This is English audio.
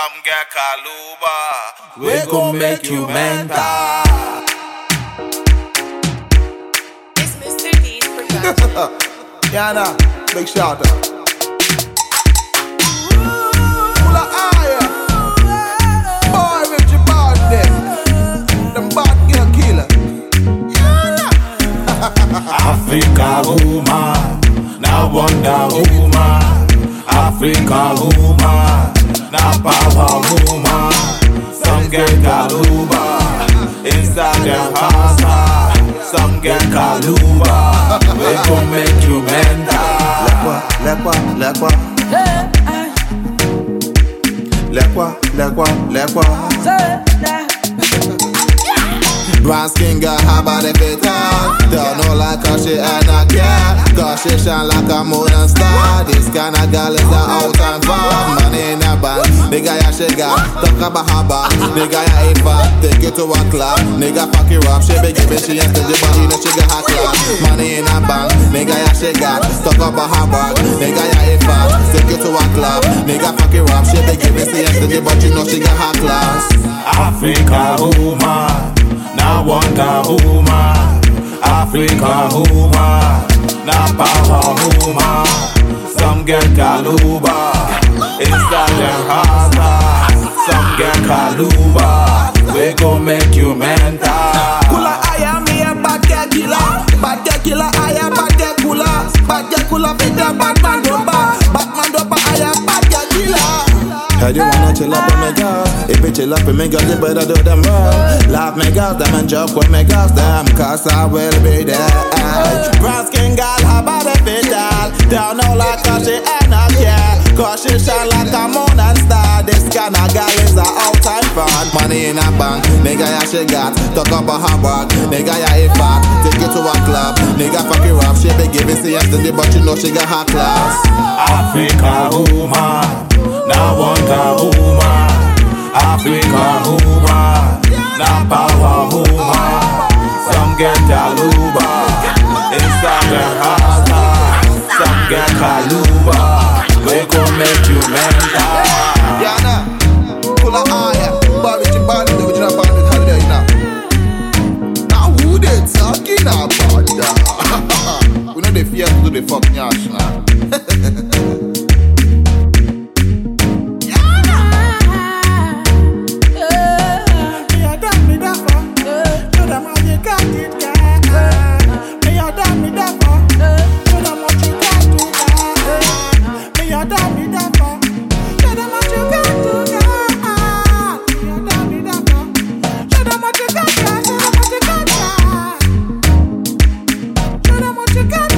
some get Kaluba. We gon' make you mental. It's Mr. D's production. Yana, big shout out. Full of iron. Boy with your body. Them bad girl killer. Yana. Africa woman, now Wonder Woman. Africa woman, now power woman. Some get Kaluba inside their house. Some get Kaluba. We gon' make you mental. Lekwa. Brown skin got her body fit out. Don't know like how she and a cat. Cause she shine like a moon and star. This kind of girl is a out and far. Money in her bank, nigga yeah she got. Talk about her back, nigga yeah ain't fat. Take it to a club, nigga fuck it up. She be giving she and stingy but you know she got her class. Money in her bank, nigga yeah she got. Talk about her back, nigga yeah ain't fat. Take it to a club, nigga fuck it up. She be giving she and stingy but you know she got her class. Africa woman, now Wonder Woman. Africa woman, now power woman. Some get Kaluba inside their house. Some get Kaluba. We gon' make you mental. Kula I am me a bad girl killer. Bad girl killer I am bad girl killer. Bad girl killer fit a bad man dopa. Bad man dopa I am bad girl killer. Heard you wanna chill up with me girls. If you chill up with me girls, you better do them wrong. Love me girls, them and joke with me girls, them. Cause I will be there. Brown skin girl, her body fit all. Down all like how she ain't a care. Cause she shine like a moon and star. This kind of girl is a all-time fan. Money in her bank, nigga yeah she got. Talk about her work, nigga yeah ain't fat. Take it to a club, nigga fuck it up. She be giving CSD but you know she got her class. Africa woman, now Wonder Woman. Africa woman, now power woman. Some get Kaluba inside their house. Some get Kaluba. We gon' make you mental. Yana, full of iron. Boy with your body, the original band with holiday, you know. Now who they talking about that? We know they fear to do the fucking yash now. You got